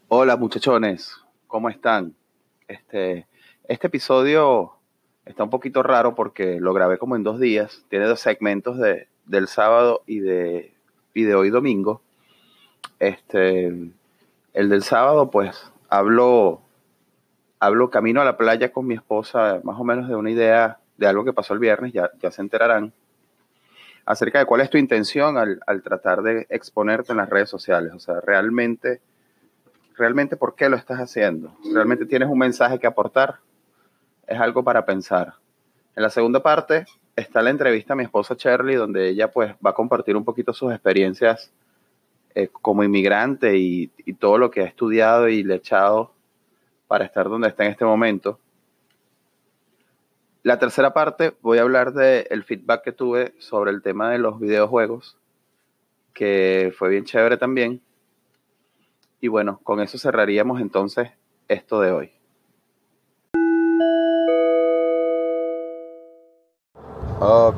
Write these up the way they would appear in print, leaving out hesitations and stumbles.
Hola muchachones, ¿cómo están? Este episodio está un poquito raro porque lo grabé como en 2 días. Tiene dos segmentos del sábado y de hoy domingo. Este, el del sábado, pues, hablo camino a la playa con mi esposa, más o menos de una idea de algo que pasó el viernes, ya se enterarán, acerca de cuál es tu intención al tratar de exponerte en las redes sociales. O sea, realmente por qué lo estás haciendo. ¿Realmente tienes un mensaje que aportar? Es algo para pensar. En la segunda parte está la entrevista a mi esposa Shirley, donde ella pues va a compartir un poquito sus experiencias como inmigrante y todo lo que ha estudiado y le ha echado para estar donde está en este momento. La tercera parte voy a hablar del feedback que tuve sobre el tema de los videojuegos, que fue bien chévere también. Y bueno, con eso cerraríamos entonces esto de hoy. Ok.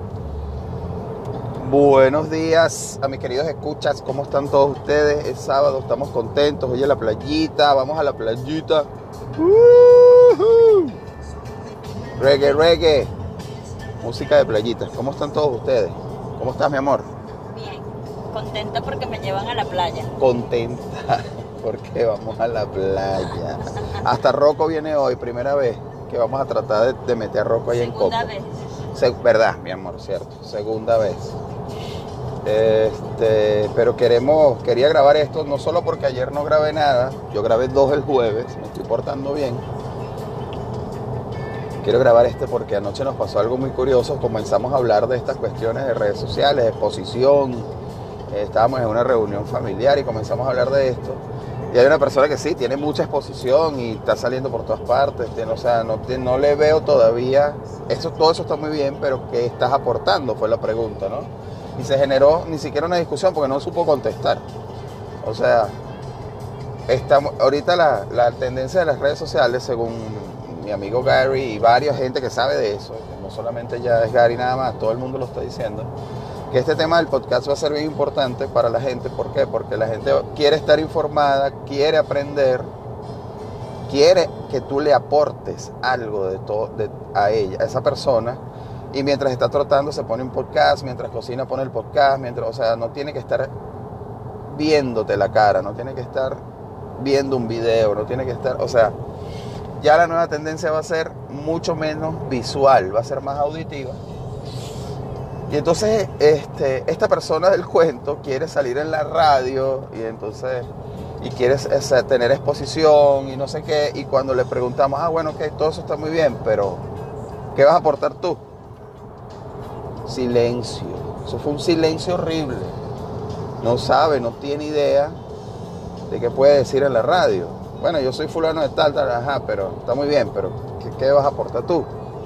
Buenos días a mis queridos escuchas, ¿cómo están todos ustedes? Es sábado, estamos contentos, hoy en la playita, vamos a la playita. Reggae, reggae, música de playitas, ¿cómo están todos ustedes? ¿Cómo estás, mi amor? Bien, contenta porque me llevan a la playa. Contenta, porque vamos a la playa. Hasta Rocco viene hoy, primera vez que vamos a tratar de meter a Rocco ahí en Coco. Segunda vez. Verdad, mi amor, cierto, segunda vez. Pero quería grabar esto no solo porque ayer no grabé nada, yo grabé 2 el jueves, me estoy portando bien. Quiero grabar porque anoche nos pasó algo muy curioso, comenzamos a hablar de estas cuestiones de redes sociales, de exposición, estábamos en una reunión familiar y comenzamos a hablar de esto. Y hay una persona que sí, tiene mucha exposición y está saliendo por todas partes, o sea, no le veo todavía, todo eso está muy bien, pero ¿qué estás aportando? Fue la pregunta, ¿no? Y se generó ni siquiera una discusión porque no supo contestar. O sea, ahorita la tendencia de las redes sociales, según mi amigo Gary y varias gente que sabe de eso, no solamente ya es Gary nada más, todo el mundo lo está diciendo, que este tema del podcast va a ser bien importante para la gente. ¿Por qué? Porque la gente quiere estar informada, quiere aprender, quiere que tú le aportes algo a ella, a esa persona. Y mientras está trotando se pone un podcast, mientras cocina pone el podcast, o sea, no tiene que estar viéndote la cara, no tiene que estar viendo un video, no tiene que estar, o sea, ya la nueva tendencia va a ser mucho menos visual, va a ser más auditiva. Y entonces esta persona del cuento quiere salir en la radio y quiere tener exposición y no sé qué, y cuando le preguntamos, bueno, ok, todo eso está muy bien, pero ¿qué vas a aportar tú? Silencio. Eso fue un silencio horrible. No sabe, no tiene idea de qué puede decir en la radio. Bueno, yo soy fulano de tal, ajá, pero está muy bien, pero ¿qué vas a aportar tú?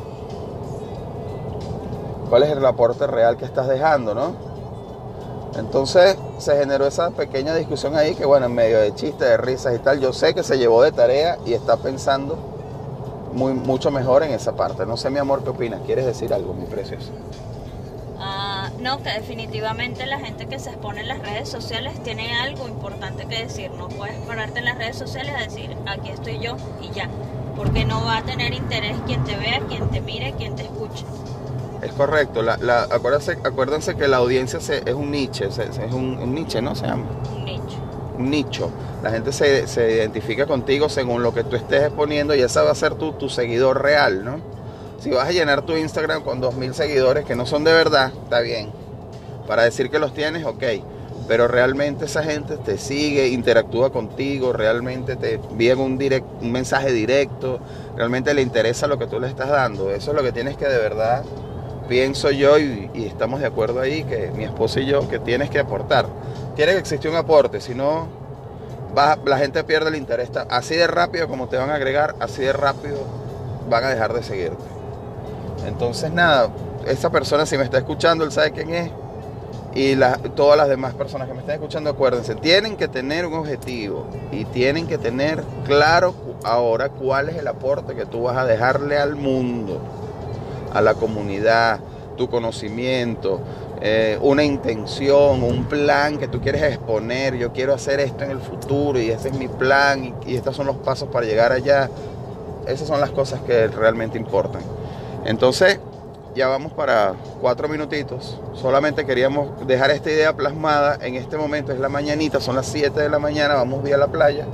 ¿Cuál es el aporte real que estás dejando, no? Entonces se generó esa pequeña discusión ahí que, bueno, en medio de chistes, de risas y tal, yo sé que se llevó de tarea y está pensando mucho mejor en esa parte. No sé, mi amor, ¿qué opinas? ¿Quieres decir algo, mi precioso? No, que definitivamente la gente que se expone en las redes sociales tiene algo importante que decir. No puedes pararte en las redes sociales a decir, aquí estoy yo y ya. Porque no va a tener interés quien te vea, quien te mire, quien te escuche. Es correcto. Acuérdense que la audiencia es un nicho, es un nicho, ¿no? Se llama. Un nicho. Un nicho. La gente se identifica contigo según lo que tú estés exponiendo y esa va a ser tu seguidor real, ¿no? Si vas a llenar tu Instagram con 2,000 seguidores que no son de verdad, está bien. Para decir que los tienes, ok. Pero realmente esa gente te sigue, interactúa contigo, realmente te envían un mensaje directo, realmente le interesa lo que tú le estás dando. Eso es lo que tienes que de verdad, pienso yo, y estamos de acuerdo ahí, que mi esposa y yo, que tienes que aportar. Tiene que existir un aporte, si no, la gente pierde el interés. Así de rápido como te van a agregar, así de rápido van a dejar de seguirte. Entonces nada, esa persona, si me está escuchando, él sabe quién es. Y todas las demás personas que me están escuchando, acuérdense, tienen que tener un objetivo y tienen que tener claro ahora cuál es el aporte que tú vas a dejarle al mundo, a la comunidad, tu conocimiento, una intención, un plan que tú quieres exponer. Yo quiero hacer esto en el futuro y ese es mi plan y estos son los pasos para llegar allá. Esas son las cosas que realmente importan. Entonces, ya vamos para 4 minutitos. Solamente queríamos dejar esta idea plasmada. En este momento es la mañanita, son las 7 de la mañana, vamos vía la playa.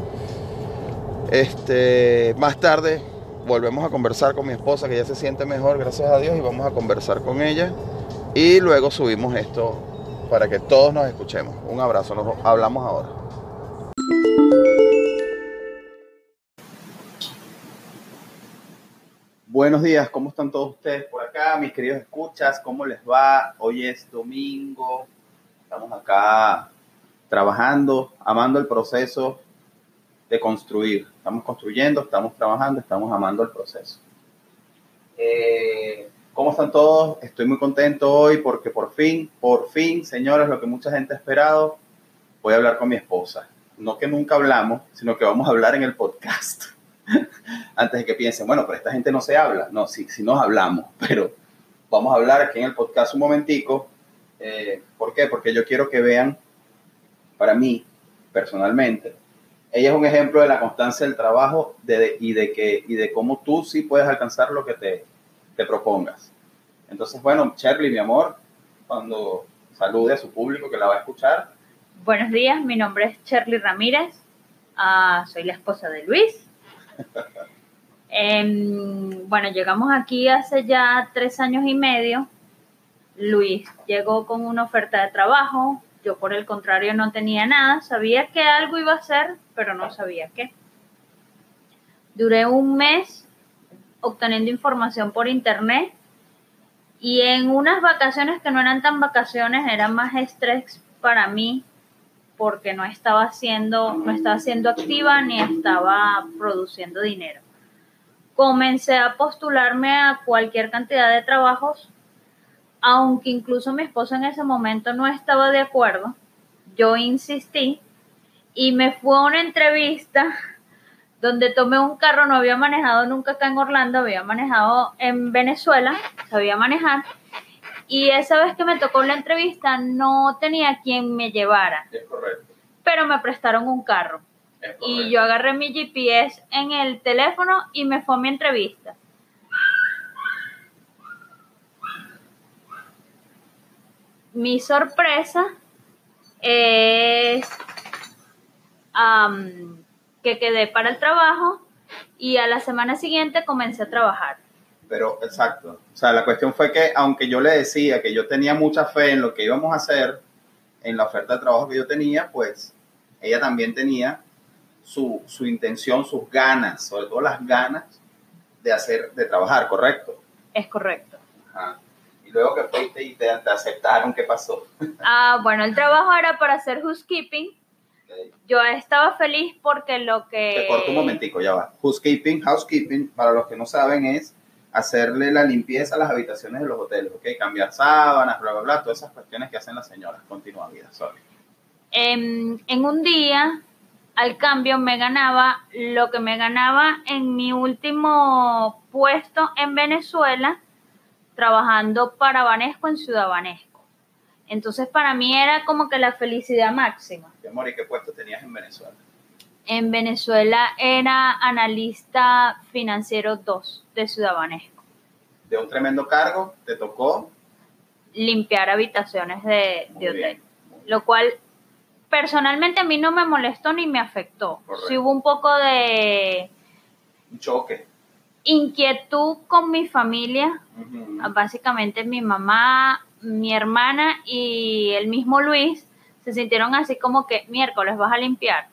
Más tarde volvemos a conversar con mi esposa, que ya se siente mejor, gracias a Dios, y vamos a conversar con ella. Y luego subimos esto para que todos nos escuchemos. Un abrazo, nos hablamos ahora. Buenos días, ¿cómo están todos ustedes por acá, mis queridos escuchas? ¿Cómo les va? Hoy es domingo, estamos acá trabajando, amando el proceso de construir. Estamos construyendo, estamos trabajando, estamos amando el proceso. ¿Cómo están todos? Estoy muy contento hoy porque por fin, señores, lo que mucha gente ha esperado, voy a hablar con mi esposa. No que nunca hablamos, sino que vamos a hablar en el podcast. Antes de que piensen, bueno, pero esta gente no se habla. No, sí nos hablamos, pero vamos a hablar aquí en el podcast un momentico. ¿Por qué? Porque yo quiero que vean, para mí, personalmente, ella es un ejemplo de la constancia del trabajo y de cómo tú sí puedes alcanzar lo que te propongas. Entonces, bueno, Shirley, mi amor, cuando salude a su público que la va a escuchar. Buenos días, mi nombre es Shirley Ramírez, soy la esposa de Luis. Bueno, llegamos aquí hace ya 3 años y medio. Luis llegó con una oferta de trabajo, yo por el contrario no tenía nada, sabía que algo iba a hacer, pero no sabía qué. Duré un mes obteniendo información por internet y en unas vacaciones que no eran tan vacaciones, eran más estrés para mí porque no estaba siendo activa ni estaba produciendo dinero. Comencé a postularme a cualquier cantidad de trabajos, aunque incluso mi esposo en ese momento no estaba de acuerdo. Yo insistí y me fui a una entrevista donde tomé un carro. No había manejado nunca acá en Orlando, había manejado en Venezuela, sabía manejar. Y esa vez que me tocó la entrevista no tenía quien me llevara. Es correcto. Pero me prestaron un carro. Y yo agarré mi GPS en el teléfono y me fui a mi entrevista. Mi sorpresa es que quedé para el trabajo y a la semana siguiente comencé a trabajar. Pero, exacto. O sea, la cuestión fue que, aunque yo le decía que yo tenía mucha fe en lo que íbamos a hacer, en la oferta de trabajo que yo tenía, pues ella también tenía su intención, sus ganas, sobre todo las ganas de trabajar, ¿correcto? Es correcto. Ajá. Y luego que fuiste y te aceptaron, ¿qué pasó? Bueno, el trabajo era para hacer housekeeping. Okay. Yo estaba feliz porque lo que... Te corto un momentico, ya va. Housekeeping, para los que no saben, es hacerle la limpieza a las habitaciones de los hoteles, ¿ok? Cambiar sábanas, bla, bla, bla, todas esas cuestiones que hacen las señoras. Continúa, vida, sorry. En un día, al cambio, me ganaba lo que me ganaba en mi último puesto en Venezuela, trabajando para Banesco en Ciudad Banesco. Entonces, para mí era como que la felicidad máxima. ¿Qué amor, y qué puesto tenías en Venezuela? En Venezuela era analista financiero 2 de Ciudad Banesco. De un tremendo cargo, te tocó limpiar habitaciones de hotel. Lo cual, personalmente, a mí no me molestó ni me afectó. Correcto. Sí hubo un poco de... un choque. Inquietud con mi familia. Uh-huh. Básicamente mi mamá, mi hermana y el mismo Luis se sintieron así como que miércoles vas a limpiar.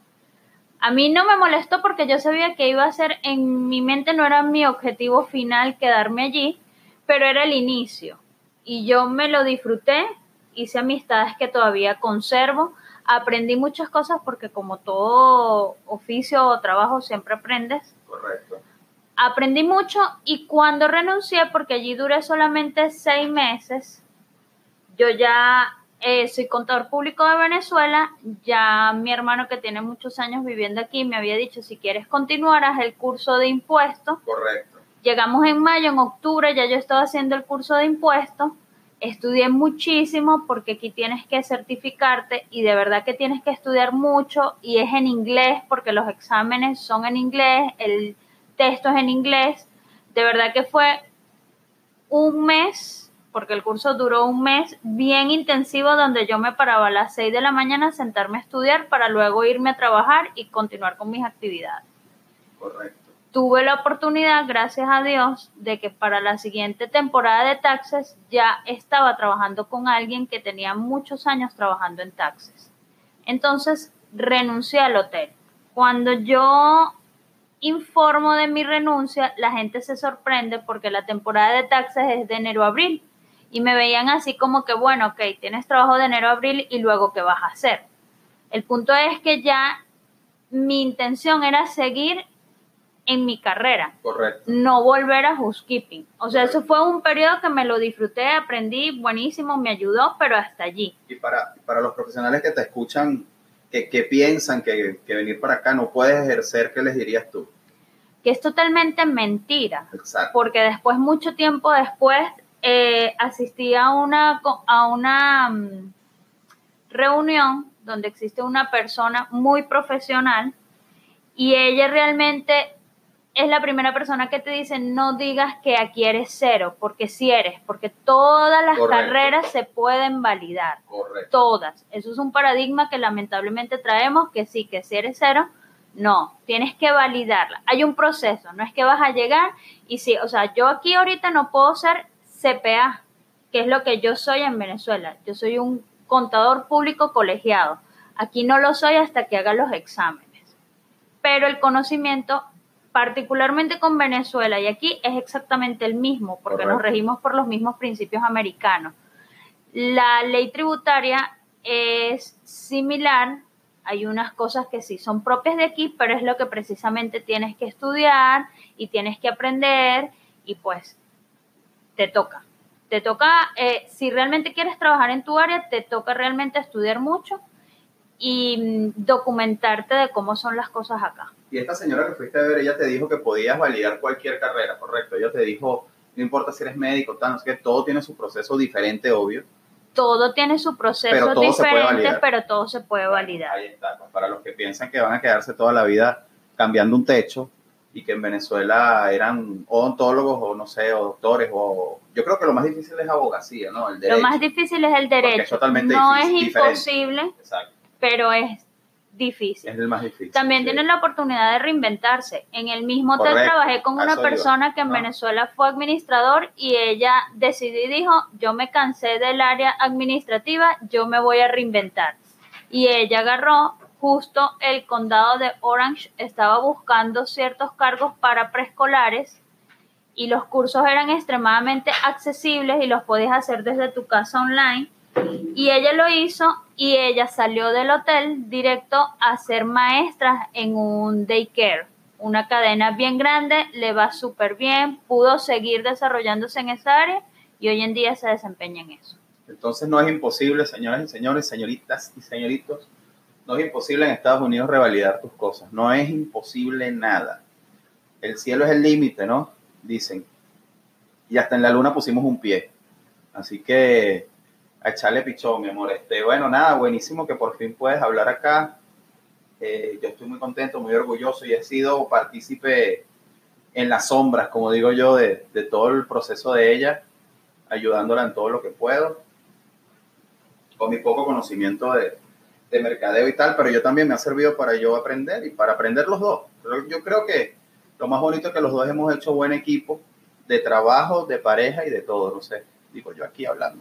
A mí no me molestó porque yo sabía que iba a ser, en mi mente no era mi objetivo final quedarme allí, pero era el inicio. Y yo me lo disfruté, hice amistades que todavía conservo, aprendí muchas cosas porque como todo oficio o trabajo siempre aprendes. Correcto. Aprendí mucho y cuando renuncié, porque allí duré solamente 6 meses, yo ya soy contador público de Venezuela, ya mi hermano que tiene muchos años viviendo aquí me había dicho, si quieres continuar, haz el curso de impuestos. Correcto. Llegamos en mayo, en octubre ya yo estaba haciendo el curso de impuestos, Estudié muchísimo porque aquí tienes que certificarte y de verdad que tienes que estudiar mucho y es en inglés porque los exámenes son en inglés, el texto es en inglés. De verdad que fue un mes, porque el curso duró un mes, bien intensivo donde yo me paraba a las 6 de la mañana a sentarme a estudiar para luego irme a trabajar y continuar con mis actividades. Correcto. Tuve la oportunidad, gracias a Dios, de que para la siguiente temporada de taxes ya estaba trabajando con alguien que tenía muchos años trabajando en taxes. Entonces renuncié al hotel. Cuando yo informo de mi renuncia, la gente se sorprende porque la temporada de taxes es de enero a abril. Y me veían así como que, bueno, ok, tienes trabajo de enero a abril y luego ¿qué vas a hacer? El punto es que ya mi intención era seguir en mi carrera. Correcto. No volver a housekeeping. O sea, correcto. Eso fue un periodo que me lo disfruté, aprendí, buenísimo, me ayudó, pero hasta allí. Y para los profesionales que te escuchan, que piensan que venir para acá no puedes ejercer, ¿qué les dirías tú? Que es totalmente mentira. Exacto. Porque después, mucho tiempo después, asistí a una reunión donde existe una persona muy profesional y ella realmente es la primera persona que te dice no digas que aquí eres cero, porque sí eres, porque todas las correcto. Carreras se pueden validar. Correcto. Todas. Eso es un paradigma que lamentablemente traemos, que sí, que si eres cero, no, tienes que validarla. Hay un proceso, no es que vas a llegar y sí, o sea, yo aquí ahorita no puedo ser CPA, que es lo que yo soy en Venezuela. Yo soy un contador público colegiado. Aquí no lo soy hasta que haga los exámenes. Pero el conocimiento, particularmente con Venezuela y aquí, es exactamente el mismo, porque correcto. Nos regimos por los mismos principios americanos. La ley tributaria es similar, hay unas cosas que sí son propias de aquí, pero es lo que precisamente tienes que estudiar y tienes que aprender y pues te toca. Te toca, si realmente quieres trabajar en tu área, te toca realmente estudiar mucho y documentarte de cómo son las cosas acá. Y esta señora que fuiste a ver, ella te dijo que podías validar cualquier carrera, ¿correcto? Ella te dijo, no importa si eres médico, tal, no sé qué, todo tiene su proceso diferente, obvio. Todo tiene su proceso diferente, pero todo se puede validar. Ahí está, pues para los que piensan que van a quedarse toda la vida cambiando un techo y que en Venezuela eran odontólogos o no sé, o doctores, o yo creo que lo más difícil es abogacía, ¿no? El derecho. Lo más difícil es el derecho. Es totalmente no difícil, es imposible, exacto. Pero es difícil. Es el más difícil. También sí. Tienen la oportunidad de reinventarse. En el mismo hotel correcto. Trabajé con una persona que en Venezuela fue administrador y ella decidió y dijo, yo me cansé del área administrativa, yo me voy a reinventar. Y ella agarró, justo el condado de Orange estaba buscando ciertos cargos para preescolares y los cursos eran extremadamente accesibles y los podías hacer desde tu casa online. Y ella lo hizo y ella salió del hotel directo a ser maestra en un daycare, una cadena bien grande, le va súper bien, pudo seguir desarrollándose en esa área y hoy en día se desempeña en eso. Entonces no es imposible, señoras y señores, señoritas y señoritos, no es imposible en Estados Unidos revalidar tus cosas, no es imposible nada. El cielo es el límite, ¿no? Dicen. Y hasta en la luna pusimos un pie. Así que a echarle pichón, mi amor. Bueno, nada, buenísimo que por fin puedes hablar acá. Yo estoy muy contento, muy orgulloso y he sido partícipe en las sombras, como digo yo, de todo el proceso de ella, ayudándola en todo lo que puedo, con mi poco conocimiento de mercadeo y tal, pero yo también me ha servido para yo aprender y para aprender los dos. Yo creo que lo más bonito es que los dos hemos hecho buen equipo de trabajo, de pareja y de todo, no sé, digo yo aquí hablando.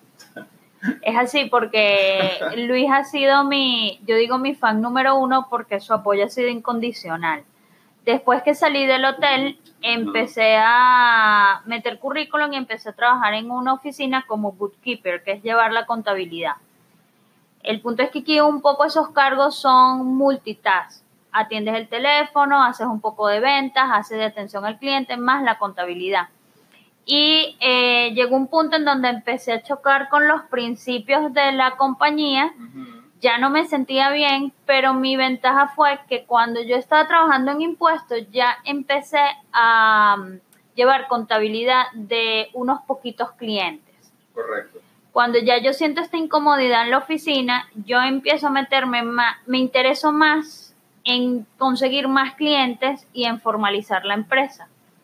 Es así porque Luis ha sido mi fan número uno porque su apoyo ha sido incondicional. Después que salí del hotel, empecé a meter currículum y empecé a trabajar en una oficina como bookkeeper, que es llevar la contabilidad. El punto es que aquí un poco esos cargos son multitask. Atiendes el teléfono, haces un poco de ventas, haces de atención al cliente, más la contabilidad. Y llegó un punto en donde empecé a chocar con los principios de la compañía. Ya no me sentía bien, pero mi ventaja fue que cuando yo estaba trabajando en impuestos ya empecé a llevar contabilidad de unos poquitos clientes. Correcto. Cuando ya yo siento esta incomodidad en la oficina, yo empiezo a meterme más, me intereso más en conseguir más clientes y en formalizar la empresa.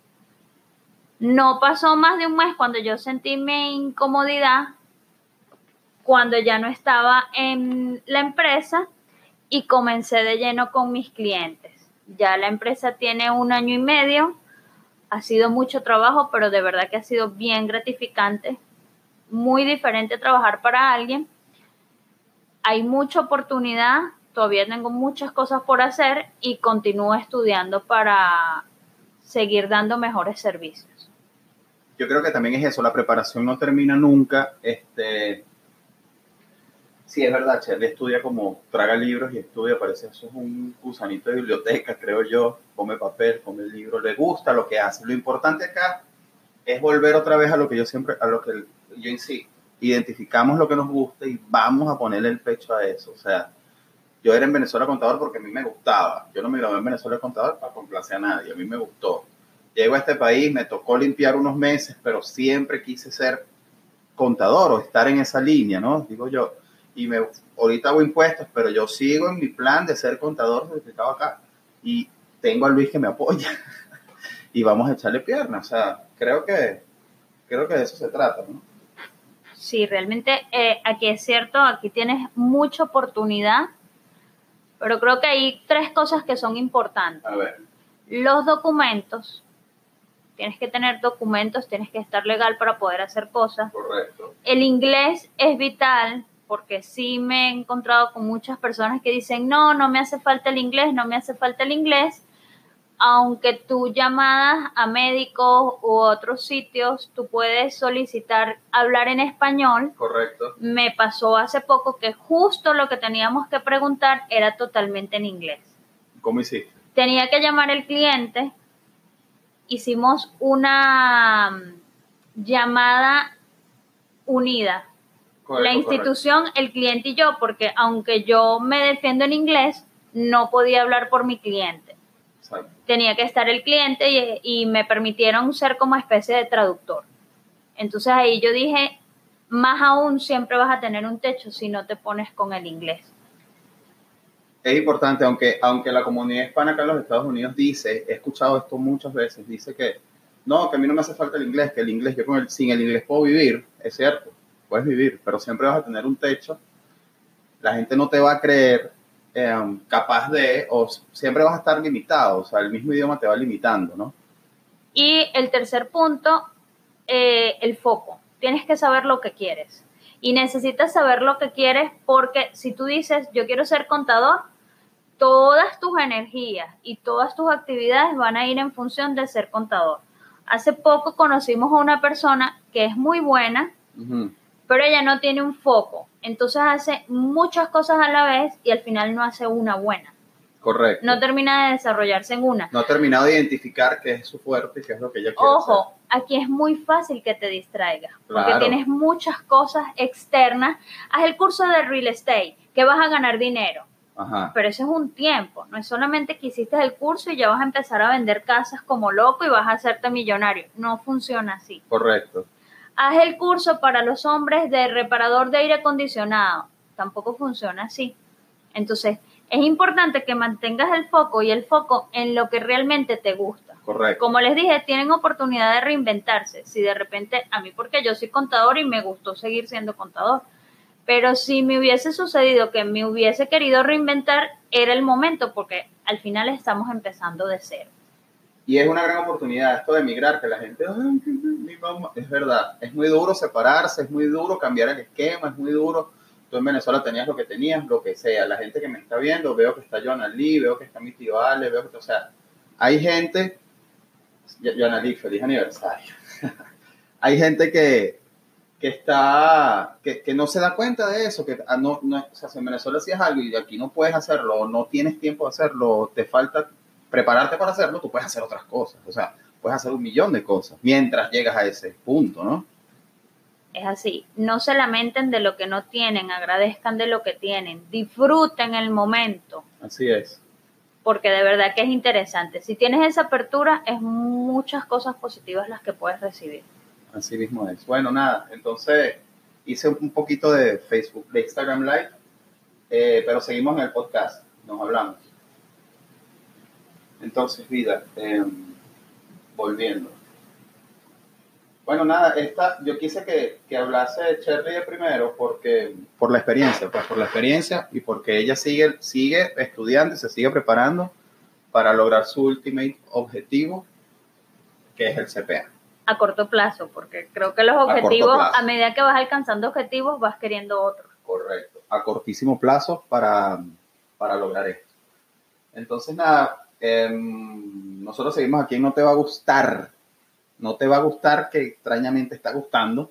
No pasó más de un mes cuando yo sentí mi incomodidad, cuando ya no estaba en la empresa y comencé de lleno con mis clientes. Ya la empresa tiene 1 año y medio, ha sido mucho trabajo, pero de verdad que ha sido bien gratificante, muy diferente trabajar para alguien. Hay mucha oportunidad, todavía tengo muchas cosas por hacer y continúo estudiando para seguir dando mejores servicios. Yo creo que también es eso, la preparación no termina nunca. Sí, es verdad, Charlie estudia como traga libros y estudia, parece eso es un gusanito de biblioteca, creo yo, come papel, come el libro, le gusta lo que hace. Lo importante acá es volver otra vez a lo que yo siempre, a lo que yo insisto, identificamos lo que nos gusta y vamos a ponerle el pecho a eso. O sea, yo era en Venezuela contador porque a mí me gustaba. Yo no me gradué en Venezuela contador para complacer a nadie, a mí me gustó. Llego a este país, me tocó limpiar unos meses, pero siempre quise ser contador o estar en esa línea, ¿no? Digo yo. Y ahorita hago impuestos, pero yo sigo en mi plan de ser contador certificado acá. Y tengo a Luis que me apoya. Y vamos a echarle pierna. O sea, creo que de eso se trata, ¿no? Sí, realmente aquí es cierto, aquí tienes mucha oportunidad, pero creo que hay 3 cosas que son importantes. A ver. Los documentos. Tienes que tener documentos, tienes que estar legal para poder hacer cosas. Correcto. El inglés es vital, porque sí me he encontrado con muchas personas que dicen, no me hace falta el inglés, no me hace falta el inglés, aunque tú llamadas a médicos u otros sitios, tú puedes solicitar hablar en español. Correcto. Me pasó hace poco que justo lo que teníamos que preguntar era totalmente en inglés. ¿Cómo hiciste? Tenía que llamar al cliente, hicimos una llamada unida. Correcto, la institución, correcto. El cliente y yo, porque aunque yo me defiendo en inglés, no podía hablar por mi cliente. Exacto. Tenía que estar el cliente y me permitieron ser como especie de traductor. Entonces ahí yo dije, más aún siempre vas a tener un techo si no te pones con el inglés. Es importante, aunque la comunidad hispana acá en los Estados Unidos dice, he escuchado esto muchas veces, dice que no, que a mí no me hace falta el inglés, que el inglés, yo sin el inglés puedo vivir, es cierto, puedes vivir, pero siempre vas a tener un techo, la gente no te va a creer capaz de, o siempre vas a estar limitado, o sea, el mismo idioma te va limitando, ¿no? Y el tercer punto, el foco. Tienes que saber lo que quieres. Y necesitas saber lo que quieres porque si tú dices, yo quiero ser contador, todas tus energías y todas tus actividades van a ir en función de ser contador. Hace poco conocimos a una persona que es muy buena, pero ella no tiene un foco. Entonces hace muchas cosas a la vez y al final no hace una buena. Correcto. No termina de desarrollarse en una. No ha terminado de identificar qué es su fuerte y qué es lo que ella quiere hacer. Ojo, aquí es muy fácil que te distraigas, claro. Porque tienes muchas cosas externas. Haz el curso de real estate, que vas a ganar dinero. Ajá. Pero eso es un tiempo, no es solamente que hiciste el curso y ya vas a empezar a vender casas como loco y vas a hacerte millonario. No funciona así. Correcto. Haz el curso para los hombres de reparador de aire acondicionado. Tampoco funciona así. Entonces, es importante que mantengas el foco y el foco en lo que realmente te gusta. Correcto. Como les dije, tienen oportunidad de reinventarse. Si de repente, a mí porque yo soy contador y me gustó seguir siendo contador. Pero si me hubiese sucedido que me hubiese querido reinventar, era el momento porque al final estamos empezando de cero. Y es una gran oportunidad esto de emigrar, que la gente, es verdad, es muy duro separarse, es muy duro cambiar el esquema, es muy duro. Tú en Venezuela tenías lo que tenías, lo que sea. La gente que me está viendo, veo que está Joana Lee, veo que está mi tío Ale, veo que, o sea, hay gente, Joana Lee, feliz aniversario. Hay gente que no se da cuenta de eso, que no, o sea, si en Venezuela hacías algo y aquí no puedes hacerlo, no tienes tiempo de hacerlo, te falta prepararte para hacerlo, tú puedes hacer otras cosas, o sea, puedes hacer 1.000.000 de cosas mientras llegas a ese punto, ¿no? Es así, no se lamenten de lo que no tienen, agradezcan de lo que tienen, disfruten el momento. Así es. Porque de verdad que es interesante. Si tienes esa apertura, es muchas cosas positivas las que puedes recibir. Así mismo es. Bueno, nada, entonces hice un poquito de Facebook, de Instagram Live, pero seguimos en el podcast, nos hablamos. Entonces, vida, volviendo. Bueno, nada, yo quise que hablase Cherry de primero porque, por la experiencia, pues por la experiencia y porque ella sigue estudiando y se sigue preparando para lograr su ultimate objetivo, que es el CPA. A corto plazo, porque creo que los objetivos, a medida que vas alcanzando objetivos, vas queriendo otros. Correcto, a cortísimo plazo para lograr esto. Entonces, nada, nosotros seguimos aquí en No Te Va a Gustar. No te va a gustar, que extrañamente está gustando.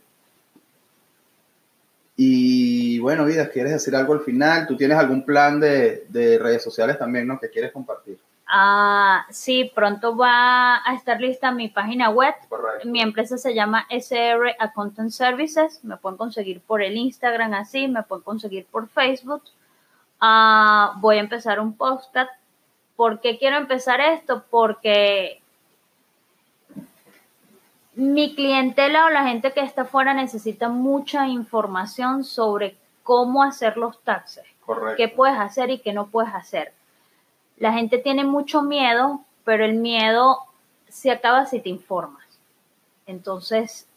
Y bueno, vida, ¿quieres decir algo al final? ¿Tú tienes algún plan de redes sociales también, no, que quieres compartir? Sí, pronto va a estar lista mi página web. Correcto. Mi empresa se llama SR Accountant Services. Me pueden conseguir por el Instagram así, me pueden conseguir por Facebook. Voy a empezar un podcast. ¿Por qué quiero empezar esto? Porque mi clientela o la gente que está afuera necesita mucha información sobre cómo hacer los taxes. Correcto. Qué puedes hacer y qué no puedes hacer. La gente tiene mucho miedo, pero el miedo se acaba si te informas. Entonces,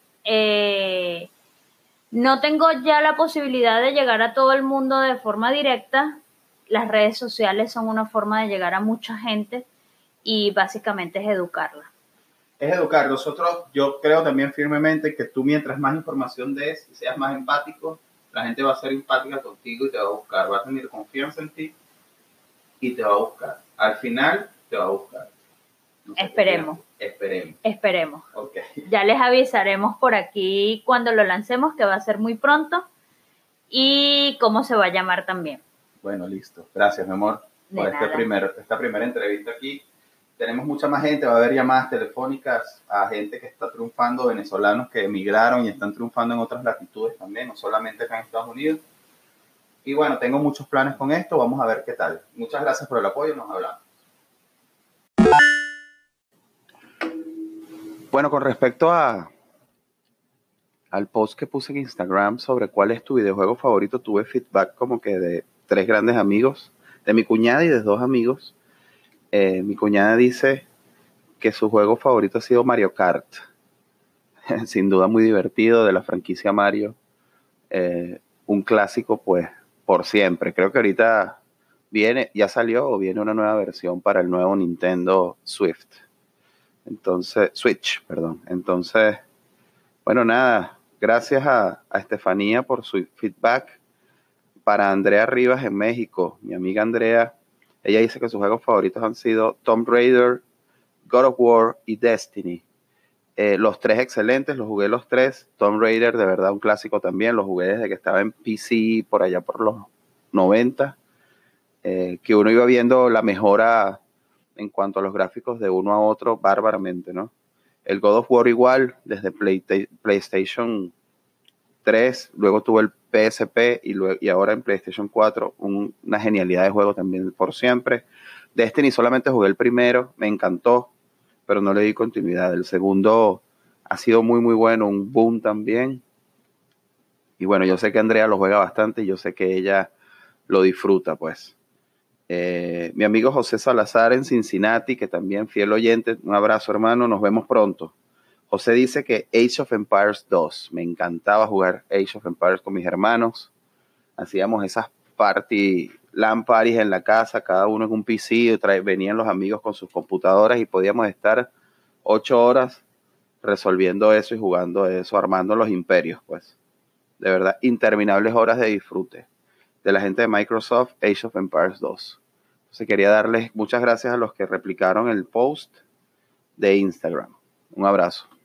no tengo ya la posibilidad de llegar a todo el mundo de forma directa. Las redes sociales son una forma de llegar a mucha gente y básicamente es educarla. Es educar. Yo creo también firmemente que tú, mientras más información des y seas más empático, la gente va a ser empática contigo y te va a buscar, va a tener confianza en ti y te va a buscar. Al final te va a buscar. No sé. Esperemos. Okay. Ya les avisaremos por aquí cuando lo lancemos, que va a ser muy pronto, y cómo se va a llamar también. Bueno, listo. Gracias, mi amor, por esta primera entrevista aquí. Tenemos mucha más gente, va a haber llamadas telefónicas a gente que está triunfando, venezolanos que emigraron y están triunfando en otras latitudes también, no solamente acá en Estados Unidos. Y bueno, tengo muchos planes con esto, vamos a ver qué tal. Muchas gracias por el apoyo, nos hablamos. Bueno, con respecto al post que puse en Instagram sobre cuál es tu videojuego favorito, tuve feedback como que de 3 grandes amigos, de mi cuñada y de 2 amigos. Mi cuñada dice que su juego favorito ha sido Mario Kart. Sin duda muy divertido, de la franquicia Mario. Un clásico, pues, por siempre. Creo que ahorita ya salió o viene una nueva versión para el nuevo Nintendo Switch. Entonces, bueno, nada. Gracias a Estefanía por su feedback. Para Andrea Rivas en México, mi amiga Andrea, ella dice que sus juegos favoritos han sido Tomb Raider, God of War y Destiny. Los 3 excelentes, los jugué los 3. Tomb Raider, de verdad, un clásico también. Los jugué desde que estaba en PC, por allá por los 90. Que uno iba viendo la mejora en cuanto a los gráficos de uno a otro bárbaramente, ¿no? El God of War igual, desde PlayStation 3, luego tuvo el PSP y ahora en PlayStation 4, una genialidad de juego también por siempre. Destiny solamente jugué el primero, me encantó, pero no le di continuidad. El segundo ha sido muy muy bueno, un boom también. Y bueno, yo sé que Andrea lo juega bastante y yo sé que ella lo disfruta, pues. Mi amigo José Salazar en Cincinnati, que también fiel oyente, un abrazo, hermano, nos vemos pronto. José dice que Age of Empires 2, me encantaba jugar Age of Empires con mis hermanos, hacíamos esas LAN parties en la casa, cada uno en un PC, venían los amigos con sus computadoras y podíamos estar 8 horas resolviendo eso y jugando eso, armando los imperios, pues. De verdad, interminables horas de disfrute de la gente de Microsoft, Age of Empires 2. Entonces quería darles muchas gracias a los que replicaron el post de Instagram. Un abrazo.